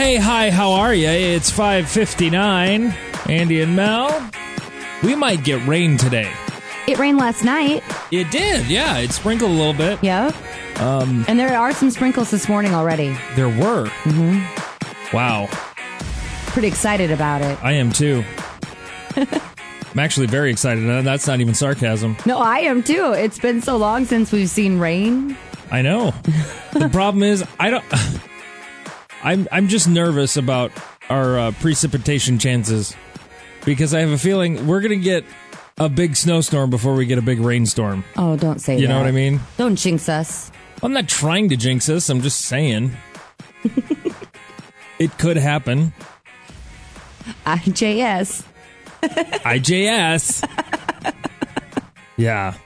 Hi, how are you? It's 5:59. Andy and Mel. We might get rain today. It rained last night. It did, yeah. It sprinkled a little bit. Yeah. And there are some sprinkles this morning already. There were. Mm-hmm. Wow. Pretty excited about it. I am too. I'm actually very excited. That's not even sarcasm. No, I am too. It's been so long since we've seen rain. I know. The problem is, I'm just nervous about our precipitation chances because I have a feeling we're going to get a big snowstorm before we get a big rainstorm. Oh, don't say that. You know what I mean? Don't jinx us. I'm not trying to jinx us. I'm just saying. It could happen. IJS. Yeah.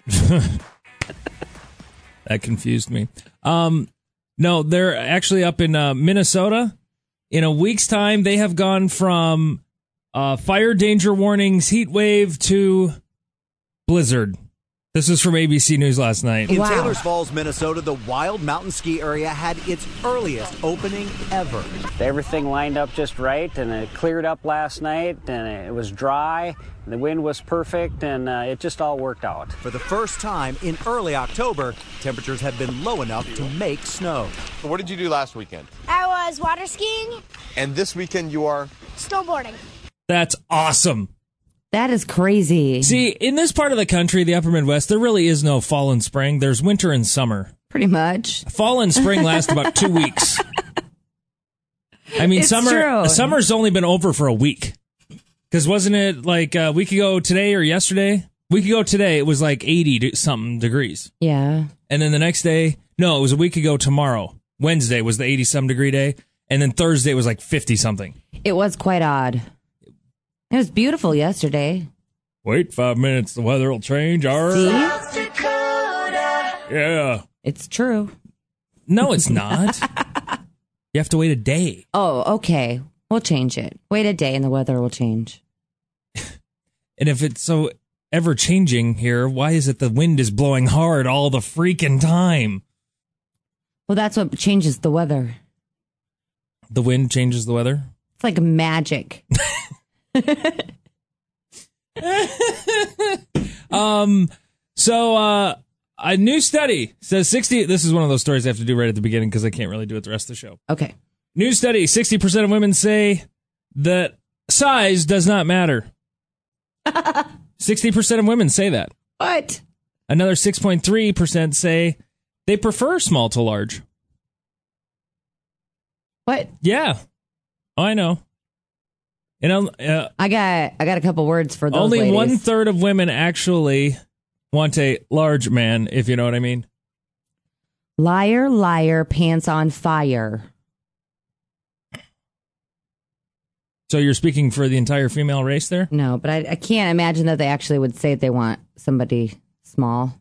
That confused me. No, they're actually up in Minnesota. In a week's time, they have gone from fire danger warnings, heat wave, to blizzard. This is from ABC News last night. In Taylors Falls, Minnesota, the Wild Mountain Ski area had its earliest opening ever. Everything lined up just right, and it cleared up last night, and it was dry, the wind was perfect, and it just all worked out. For the first time in early October, temperatures have been low enough to make snow. What did you do last weekend? I was water skiing. And this weekend you are? Snowboarding. That's awesome. That is crazy. See, in this part of the country, the upper Midwest, there really is no fall and spring. There's winter and summer. Pretty much. Fall and spring last about 2 weeks. I mean, It's true. summer's only been over for a week. Because wasn't it like a week ago today or yesterday? A week ago today, it was like 80-something degrees. Yeah. And then the next day, no, it was a week ago tomorrow. Wednesday was the 80-some degree day. And then Thursday was like 50-something. It was quite odd. It was beautiful yesterday. Wait 5 minutes, the weather will change. See? Yeah. It's true. No, it's not. You have to wait a day. Oh, okay. We'll change it. Wait a day and the weather will change. And if it's so ever-changing here, why is it the wind is blowing hard all the freaking time? Well, that's what changes the weather. The wind changes the weather? It's like magic. So a new study says 60, this is one of those stories I have to do right at the beginning because I can't really do it the rest of the show. Okay. New study, 60% of women say that size does not matter. 60% of women say that. What? Another 6.3% say they prefer small to large. What? Yeah. Oh, I know. And I got a couple words for those only ladies. 1/3 of women actually want a large man, if you know what I mean. Liar, liar, pants on fire. So you're speaking for the entire female race there? No, but I can't imagine that they actually would say they want somebody small.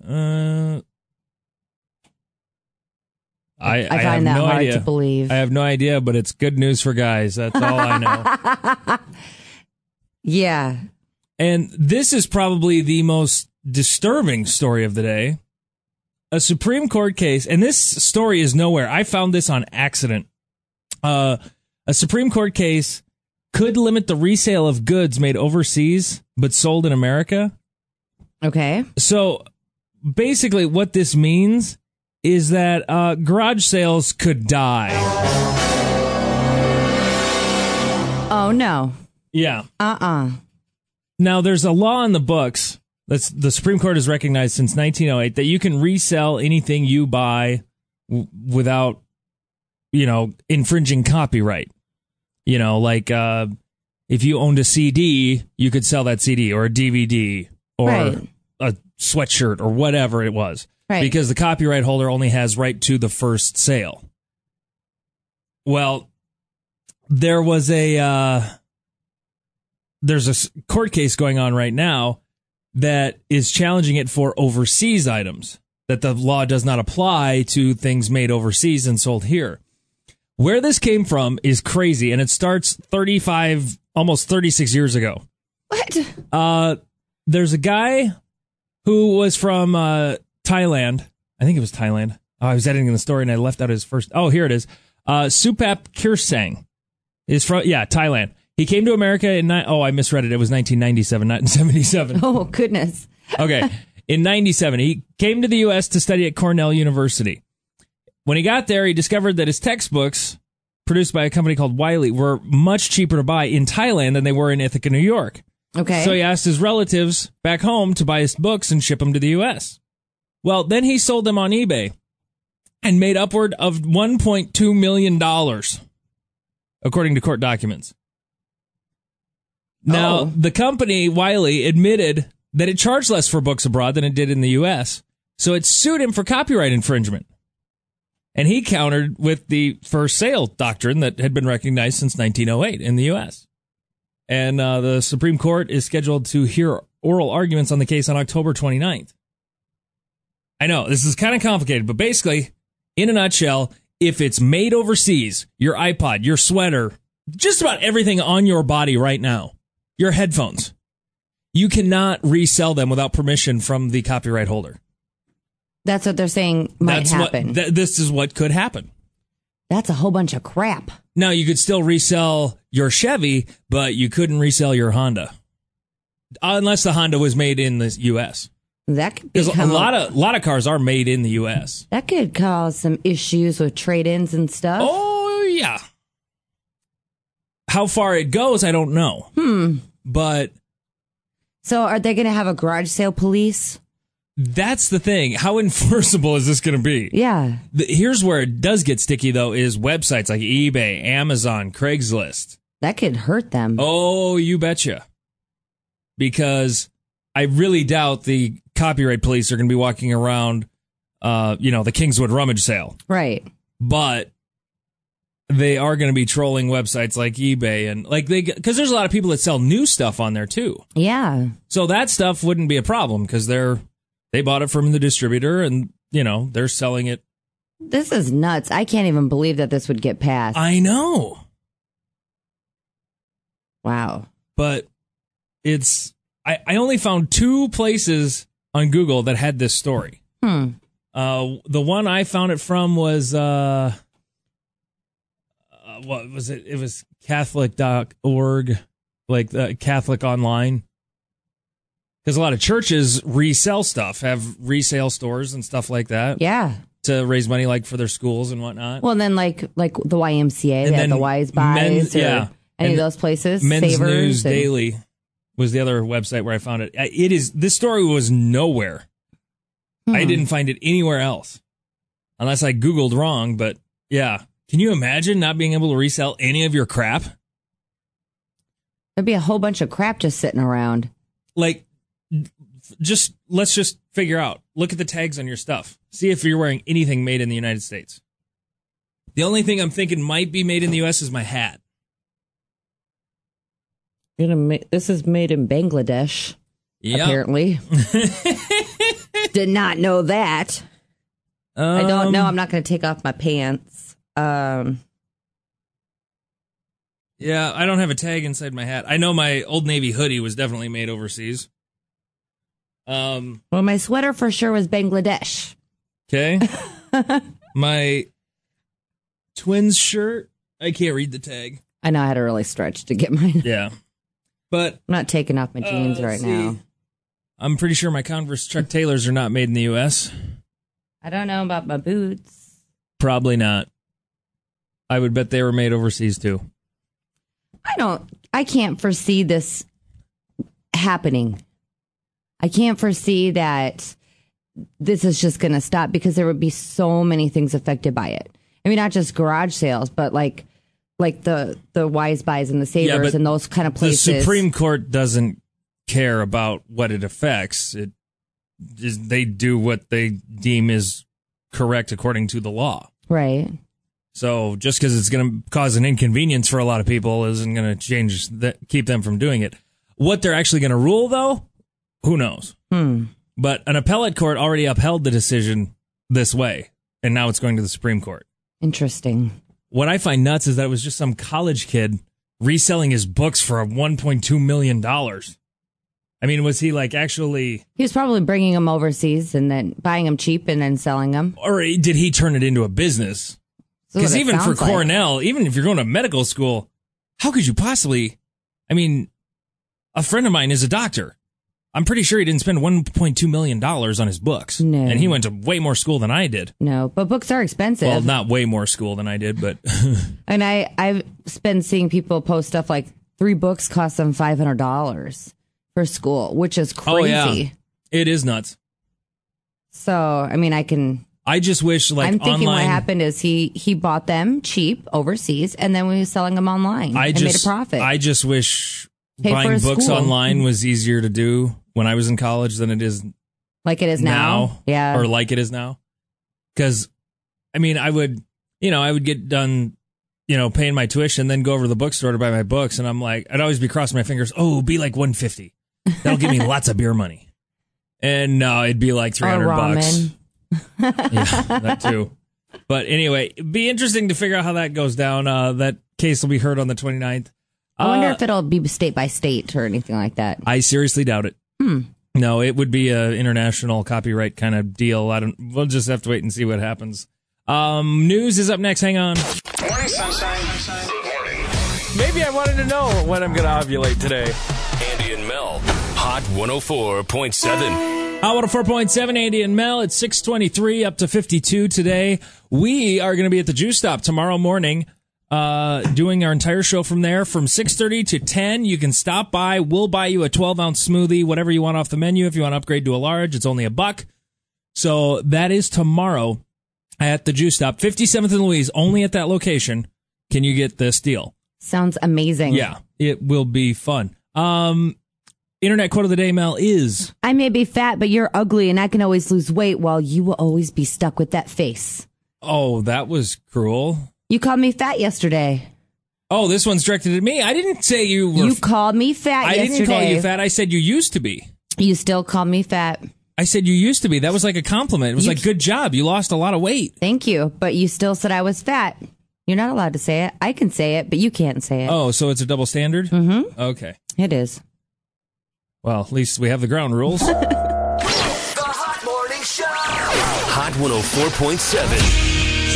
I find that no hard idea. to believe. I have no idea, but it's good news for guys. That's all I know. Yeah. And this is probably the most disturbing story of the day. A Supreme Court case, and this story is nowhere. I found this on accident. A Supreme Court case could limit the resale of goods made overseas but sold in America. Okay. So basically what this means is that garage sales could die. Oh, no. Yeah. Now, there's a law in the books that's the Supreme Court has recognized since 1908 that you can resell anything you buy without, infringing copyright. Like if you owned a CD, you could sell that CD or a DVD or a sweatshirt or whatever it was. Right. Because the copyright holder only has right to the first sale. Well, there's a court case going on right now that is challenging it for overseas items, that the law does not apply to things made overseas and sold here. Where this came from is crazy, and it starts 35, almost 36 years ago. what? There's a guy who was from Thailand. I think it was Thailand. Oh, I was editing the story and I left out his first. Oh, here it is. Supap Kirsang is from, Thailand. He came to America I misread it. It was 1997, not in 77. Oh, goodness. Okay. In 97, he came to the U.S. to study at Cornell University. When he got there, he discovered that his textbooks, produced by a company called Wiley, were much cheaper to buy in Thailand than they were in Ithaca, New York. Okay. So he asked his relatives back home to buy his books and ship them to the U.S. Well, then he sold them on eBay and made upward of $1.2 million, according to court documents. Now, the company, Wiley, admitted that it charged less for books abroad than it did in the U.S., so it sued him for copyright infringement. And he countered with the first sale doctrine that had been recognized since 1908 in the U.S. And the Supreme Court is scheduled to hear oral arguments on the case on October 29th. I know, this is kind of complicated, but basically, in a nutshell, if it's made overseas, your iPod, your sweater, just about everything on your body right now, your headphones, you cannot resell them without permission from the copyright holder. That's what they're saying might happen. This is what could happen. That's a whole bunch of crap. Now, you could still resell your Chevy, but you couldn't resell your Honda. Unless the Honda was made in the U.S. That could Because a lot of cars are made in the U.S. That could cause some issues with trade-ins and stuff. Oh, yeah. How far it goes, I don't know. But so are they going to have a garage sale police? that's the thing. How enforceable is this going to be? Yeah. Here's where it does get sticky, though, is websites like eBay, Amazon, Craigslist. That could hurt them. Oh, you betcha. Because I really doubt the copyright police are going to be walking around, the Kingswood rummage sale. Right. But they are going to be trolling websites like eBay and because there's a lot of people that sell new stuff on there too. Yeah. So that stuff wouldn't be a problem because they bought it from the distributor and they're selling it. This is nuts. I can't even believe that this would get passed. I know. Wow. But I only found 2 places on Google that had this story. The one I found it from was what was it? It was Catholic.org, like the Catholic Online. Because a lot of churches resell stuff, have resale stores and stuff like that. Yeah. To raise money, like for their schools and whatnot. Well, then like the YMCA, they have the Wise Buys, any of those places. Men's Savers News Daily was the other website where I found it. This story was nowhere. I didn't find it anywhere else, unless I Googled wrong. But yeah, can you imagine not being able to resell any of your crap? There'd be a whole bunch of crap just sitting around. Like, let's just figure out. Look at the tags on your stuff. See if you're wearing anything made in the United States. The only thing I'm thinking might be made in the U.S. is my hat. This is made in Bangladesh. Yep. Apparently. Did not know that. I don't know. I'm not going to take off my pants. Yeah, I don't have a tag inside my hat. I know my Old Navy hoodie was definitely made overseas. Well, my sweater for sure was Bangladesh. Okay. My Twins shirt, I can't read the tag. I know I had to really stretch to get mine. Yeah. But I'm not taking off my jeans right now. I'm pretty sure my Converse Chuck Taylors are not made in the U.S. I don't know about my boots. Probably not. I would bet they were made overseas too. I can't foresee this happening. I can't foresee that this is just going to stop because there would be so many things affected by it. I mean, not just garage sales, but like the Wise Buys and the Savers and those kind of places. The Supreme Court doesn't care about what it affects. They do what they deem is correct according to the law. Right. So just because it's going to cause an inconvenience for a lot of people isn't going to keep them from doing it. What they're actually going to rule, though, who knows? But an appellate court already upheld the decision this way, and now it's going to the Supreme Court. Interesting. What I find nuts is that it was just some college kid reselling his books for $1.2 million. I mean, was he actually... He was probably bringing them overseas and then buying them cheap and then selling them. Or did he turn it into a business? Because even for Cornell, even if you're going to medical school, how could you possibly? I mean, a friend of mine is a doctor. I'm pretty sure he didn't spend $1.2 million on his books. No. And he went to way more school than I did. No, but books are expensive. Well, not way more school than I did, but... And I've been seeing people post stuff like 3 books cost them $500 for school, which is crazy. Oh, yeah. It is nuts. So, I mean, I just wish, like, I'm thinking online, what happened is he bought them cheap overseas, and then we were selling them online and made a profit. I just wish Pay for buying a books school. online was easier to do when I was in college than it is like it is now. Yeah. Or like it is now. Because, I mean, I would get done, paying my tuition, then go over to the bookstore to buy my books, and I'm like, I'd always be crossing my fingers, be like $150. That'll give me lots of beer money. And no, it'd be like $300. ramen. Yeah, that too. But anyway, it'd be interesting to figure out how that goes down. That case will be heard on the 29th. I wonder if it'll be state by state or anything like that. I seriously doubt it. No, it would be an international copyright kind of deal. We'll just have to wait and see what happens. News is up next. Hang on. Morning, sunshine. Good morning. Maybe I wanted to know when I'm going to ovulate today. Andy and Mel, Hot 104.7. Hot 104.7, Andy and Mel. It's 6:23 up to 52 today. We are going to be at the Juice Stop tomorrow morning, doing our entire show from there from 6:30 to 10. You can stop by. We'll buy you a 12-ounce smoothie, whatever you want off the menu. If you want to upgrade to a large, it's only $1. So that is tomorrow at the Juice Stop, 57th and Louise. Only at that location can you get this deal. Sounds amazing. Yeah, it will be fun. Internet quote of the day, Mel, is... I may be fat, but you're ugly, and I can always lose weight while you will always be stuck with that face. Oh, that was cruel. You called me fat yesterday. Oh, this one's directed at me. I didn't say you were... You called me fat yesterday. I didn't call you fat. I said you used to be. You still called me fat. I said you used to be. That was like a compliment. It was like, good job. You lost a lot of weight. Thank you, but you still said I was fat. You're not allowed to say it. I can say it, but you can't say it. Oh, so it's a double standard? Mm-hmm. Okay. It is. Well, at least we have the ground rules. The Hot Morning Show. Hot 104.7.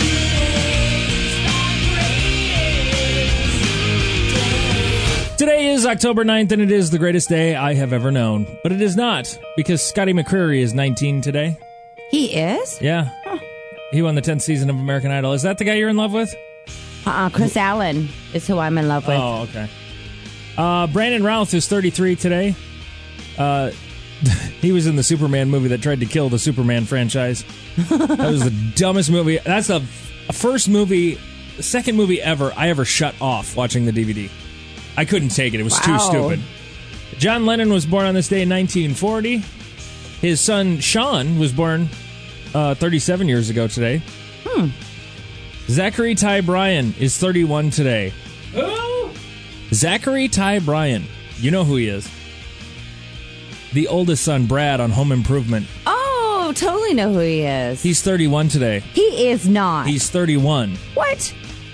Today is October 9th, and it is the greatest day I have ever known. But it is not, because Scotty McCreery is 19 today. He is? Yeah. He won the 10th season of American Idol. Is that the guy you're in love with? Chris Allen is who I'm in love with. Oh, okay. Brandon Routh is 33 today. He was in the Superman movie that tried to kill the Superman franchise. That was the dumbest movie. That's the second movie ever I ever shut off watching the DVD. I couldn't take it. It was too stupid. John Lennon was born on this day in 1940. His son, Sean, was born 37 years ago today. Zachary Ty Bryan is 31 today. Who? Zachary Ty Bryan. You know who he is. The oldest son, Brad, on Home Improvement. Oh, totally know who he is. He's 31 today. He is not. He's 31. What?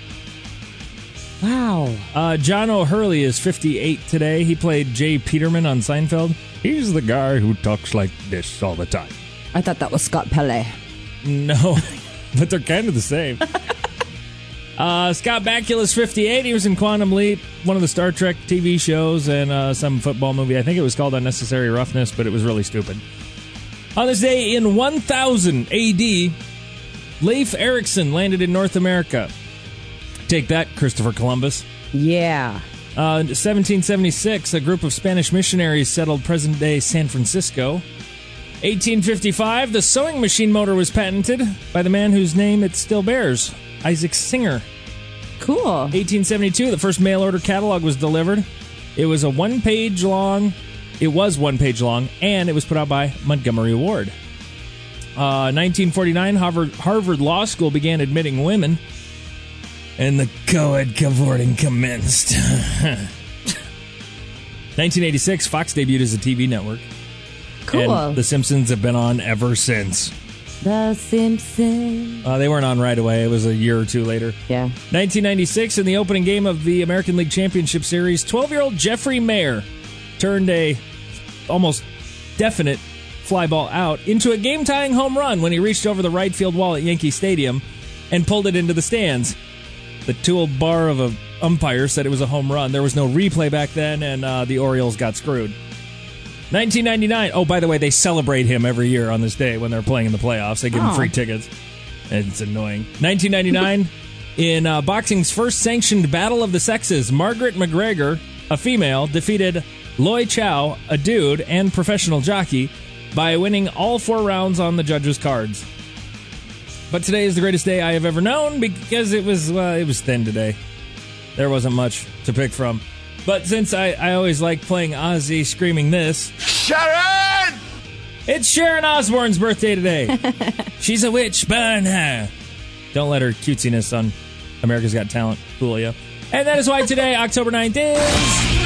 Wow. John O'Hurley is 58 today. He played Jay Peterman on Seinfeld. He's the guy who talks like this all the time. I thought that was Scott Pelley. No, but they're kind of the same. Scott Bakula is 58. He was in Quantum Leap, one of the Star Trek TV shows, and some football movie. I think it was called Unnecessary Roughness, but it was really stupid. On this day in 1000 A.D., Leif Erikson landed in North America. Take that, Christopher Columbus. Yeah. 1776, a group of Spanish missionaries settled present-day San Francisco. 1855, the sewing machine motor was patented by the man whose name it still bears, Isaac Singer. Cool. 1872, the first mail-order catalog was delivered. It was one page long, and it was put out by Montgomery Ward. 1949, Harvard Law School began admitting women, and the co-ed cavorting commenced. 1986, Fox debuted as a TV network. Cool. And The Simpsons have been on ever since. The Simpsons. They weren't on right away. It was a year or two later. Yeah. 1996, in the opening game of the American League Championship Series, 12-year-old Jeffrey Mayer turned a almost definite fly ball out into a game-tying home run when he reached over the right field wall at Yankee Stadium. and pulled it into the stands. The tool bar of a umpire said it was a home run. There was no replay back then, and the Orioles got screwed. 1999. Oh, by the way, they celebrate him every year on this day when they're playing in the playoffs. They give him free tickets. It's annoying. 1999, in boxing's first sanctioned battle of the sexes, Margaret McGregor, a female, defeated Loy Chow, a dude and professional jockey, by winning all 4 rounds on the judges' cards. But today is the greatest day I have ever known because it was thin today. There wasn't much to pick from. But since I always like playing Ozzy screaming this... Sharon! It's Sharon Osbourne's birthday today. She's a witch, burn her. Don't let her cutesiness on America's Got Talent fool you. And that is why today, October 9th, is...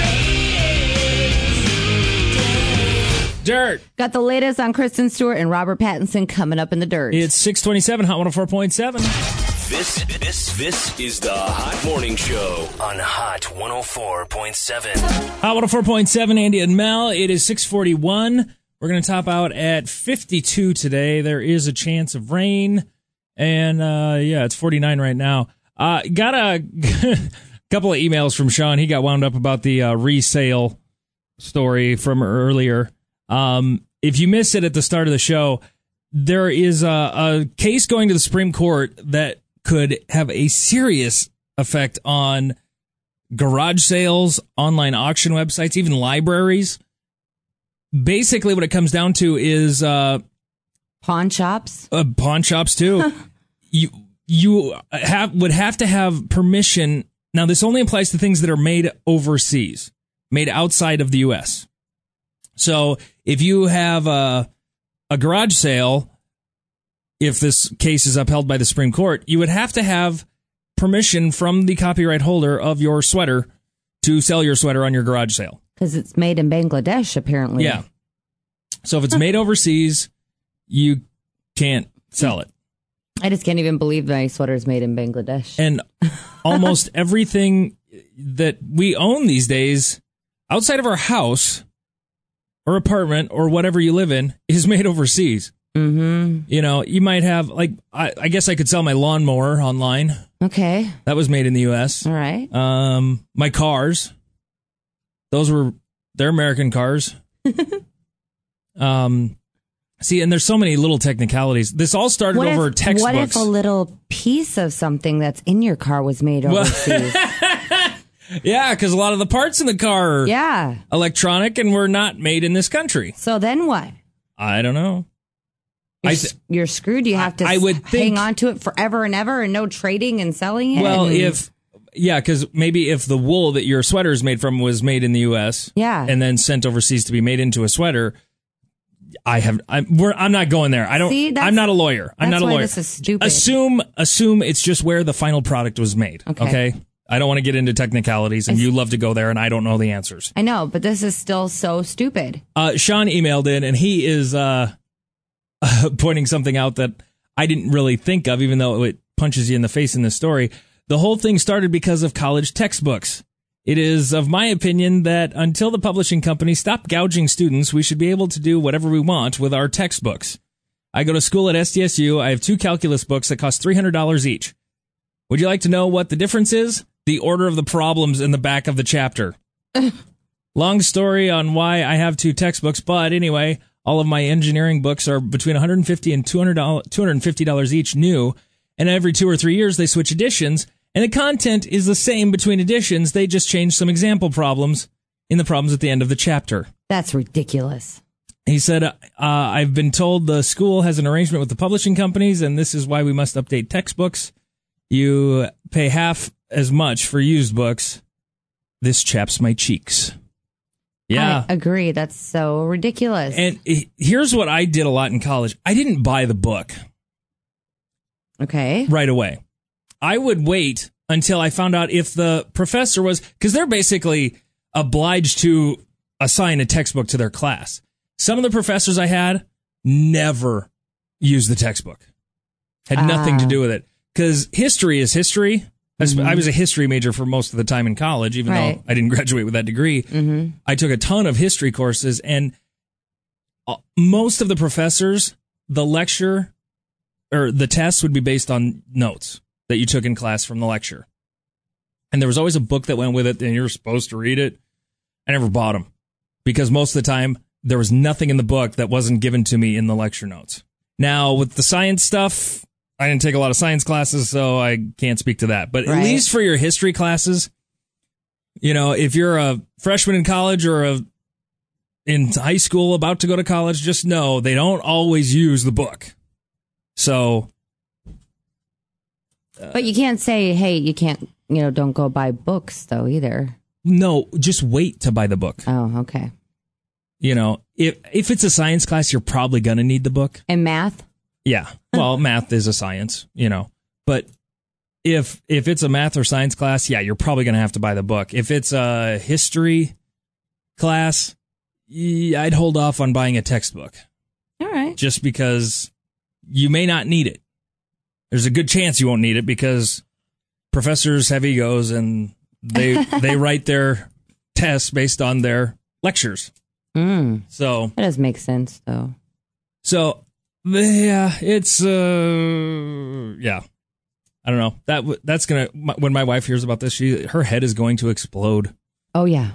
Dirt. Got the latest on Kristen Stewart and Robert Pattinson coming up in the dirt. It's 627, Hot 104.7. This is the Hot Morning Show on Hot 104.7. Hot 104.7, Andy and Mel. It is 641. We're going to top out at 52 today. There is a chance of rain. And, it's 49 right now. Got a couple of emails from Sean. He got wound up about the resale story from earlier. If you missed it at the start of the show, there is a case going to the Supreme Court that could have a serious effect on garage sales, online auction websites, even libraries. Basically, what it comes down to is pawn shops. Pawn shops too. You would have to have permission. Now, this only applies to things that are made overseas, made outside of the U.S. So if you have a garage sale, if this case is upheld by the Supreme Court, you would have to have permission from the copyright holder of your sweater to sell your sweater on your garage sale. Because it's made in Bangladesh, apparently. Yeah. So if it's made overseas, you can't sell it. I just can't even believe my sweater is made in Bangladesh. And almost everything that we own these days, outside of our house or apartment or whatever you live in, is made overseas. Mm-hmm. You know, you might have, like, I guess I could sell my lawnmower online. Okay. That was made in the U.S. All right. My cars, they're American cars. See, and there's so many little technicalities. This all started over textbooks. What if a little piece of something that's in your car was made overseas? Yeah, because a lot of the parts in the car are electronic and were not made in this country. So then what? I don't know. You're screwed. You have to hang on to it forever and ever and no trading and selling it? Well, because maybe if the wool that your sweater is made from was made in the U.S. and then sent overseas to be made into a sweater, I'm not going there. I'm not a lawyer. I'm not a lawyer. This is stupid. Assume it's just where the final product was made. Okay? I don't want to get into technicalities, and you love to go there, and I don't know the answers. I know, but this is still so stupid. Sean emailed in, and he is pointing something out that I didn't really think of, even though it punches you in the face in this story. The whole thing started because of college textbooks. It is of my opinion that until the publishing companies stop gouging students, we should be able to do whatever we want with our textbooks. I go to school at SDSU. I have 2 calculus books that cost $300 each. Would you like to know what the difference is? The order of the problems in the back of the chapter. Long story on why I have 2 textbooks, but anyway, all of my engineering books are between $150 and $250 each new, and every 2 or 3 years they switch editions, and the content is the same between editions. They just change some example problems in the problems at the end of the chapter. That's ridiculous. He said, I've been told the school has an arrangement with the publishing companies, and this is why we must update textbooks. You pay half as much for used books. This chaps my cheeks. Yeah. I agree. That's so ridiculous. And here's what I did a lot in college. I didn't buy the book. Okay. Right away. I would wait until I found out if the professor was, because they're basically obliged to assign a textbook to their class. Some of the professors I had never used the textbook. Had nothing to do with it. Because history is history. Mm-hmm. I was a history major for most of the time in college, even though I didn't graduate with that degree. Mm-hmm. I took a ton of history courses, and most of the professors, the lecture or the tests would be based on notes that you took in class from the lecture. And there was always a book that went with it, and you were supposed to read it. I never bought them because most of the time there was nothing in the book that wasn't given to me in the lecture notes. Now, with the science stuff, I didn't take a lot of science classes, so I can't speak to that. But at least for your history classes, you know, if you're a freshman in college or in high school about to go to college, just know they don't always use the book. So. But you can't say, hey, you can't, don't go buy books, though, either. No, just wait to buy the book. Oh, okay. If it's a science class, you're probably going to need the book. And math? Yeah. Well, math is a science, But if it's a math or science class, yeah, you're probably going to have to buy the book. If it's a history class, I'd hold off on buying a textbook. All right. Just because you may not need it. There's a good chance you won't need it because professors have egos and they write their tests based on their lectures. So that does make sense, though. So yeah, it's yeah. I don't know. That's gonna when my wife hears about this, her head is going to explode. Oh yeah.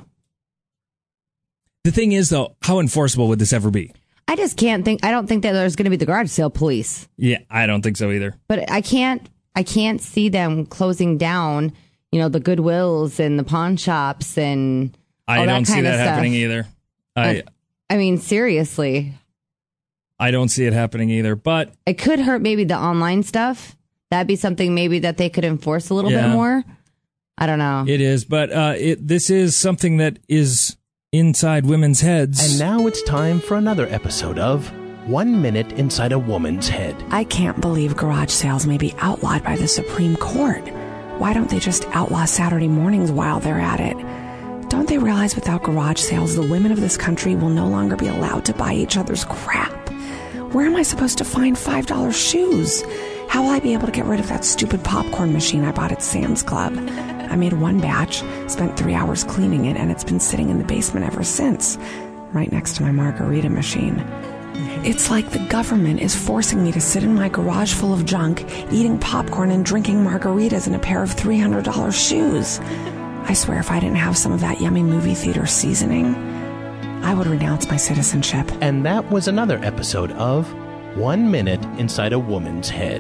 The thing is, though, how enforceable would this ever be? I just can't think. I don't think that there's going to be the garage sale police. Yeah, I don't think so either. But I can't see them closing down, the Goodwills and the pawn shops and all I that don't see kind that of stuff. happening either. I mean, seriously. I don't see it happening either. But it could hurt maybe the online stuff. That'd be something maybe that they could enforce a little bit more. I don't know. It is, but this is something that is inside women's heads. And now it's time for another episode of 1 Minute Inside a Woman's Head. I can't believe garage sales may be outlawed by the Supreme Court. Why don't they just outlaw Saturday mornings while they're at it? Don't they realize without garage sales, the women of this country will no longer be allowed to buy each other's crap? Where am I supposed to find $5 shoes? How will I be able to get rid of that stupid popcorn machine I bought at Sam's Club? I made one batch, spent 3 hours cleaning it, and it's been sitting in the basement ever since, right next to my margarita machine. It's like the government is forcing me to sit in my garage full of junk, eating popcorn and drinking margaritas in a pair of $300 shoes. I swear if I didn't have some of that yummy movie theater seasoning, I would renounce my citizenship. And that was another episode of 1 Minute Inside a Woman's Head.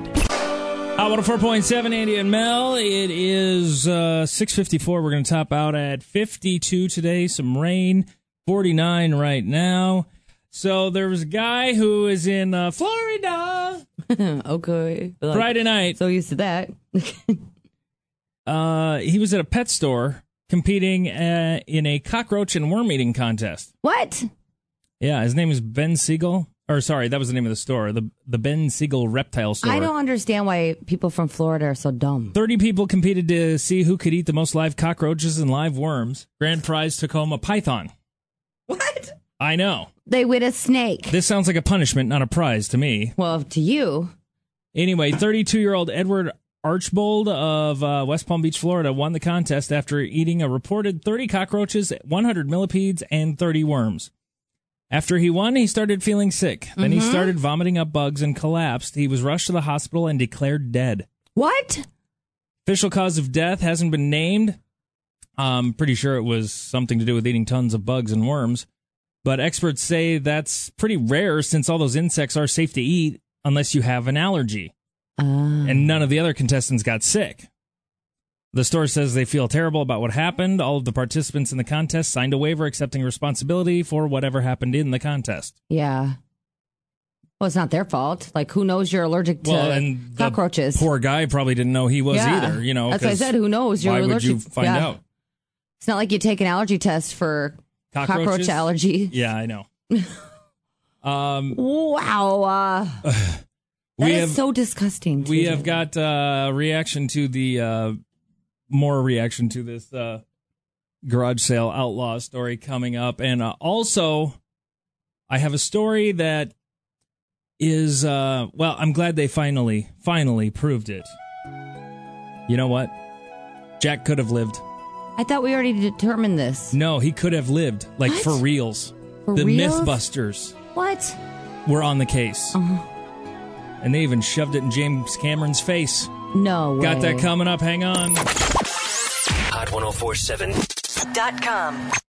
104.7, Andy and Mel. It is 6:54. We're going to top out at 52 today. Some rain, 49 right now. So there was a guy who is in Florida. Okay. Friday night. So used to that. He was at a pet store competing in a cockroach and worm eating contest. What? Yeah, his name is Ben Siegel. Or sorry, that was the name of the store, the Ben Siegel Reptile Store. I don't understand why people from Florida are so dumb. 30 people competed to see who could eat the most live cockroaches and live worms. Grand prize took home a python. What? I know. They win a snake. This sounds like a punishment, not a prize to me. Well, to you. Anyway, 32-year-old Edward Archbold of West Palm Beach, Florida, won the contest after eating a reported 30 cockroaches, 100 millipedes, and 30 worms. After he won, he started feeling sick. Then he started vomiting up bugs and collapsed. He was rushed to the hospital and declared dead. What? Official cause of death hasn't been named. I'm pretty sure it was something to do with eating tons of bugs and worms. But experts say that's pretty rare since all those insects are safe to eat unless you have an allergy. And none of the other contestants got sick. The store says they feel terrible about what happened. All of the participants in the contest signed a waiver accepting responsibility for whatever happened in the contest. Yeah. Well, it's not their fault. Like, who knows you're allergic to cockroaches? Poor guy probably didn't know he was either. That's what I said. Who knows you're allergic? Why would you find out? It's not like you take an allergy test for cockroach allergy. Yeah, I know. Wow. That is so disgusting. We have got reaction to the more reaction to this garage sale outlaw story coming up, and also I have a story that is well, I'm glad they finally proved it. You know what? Jack could have lived. I thought we already determined this. No, he could have lived, like What? for reals. For the reals? Mythbusters What? were on the case. And they even shoved it in James Cameron's face. No way. Got that coming up. Hang on. Hot 1047.com.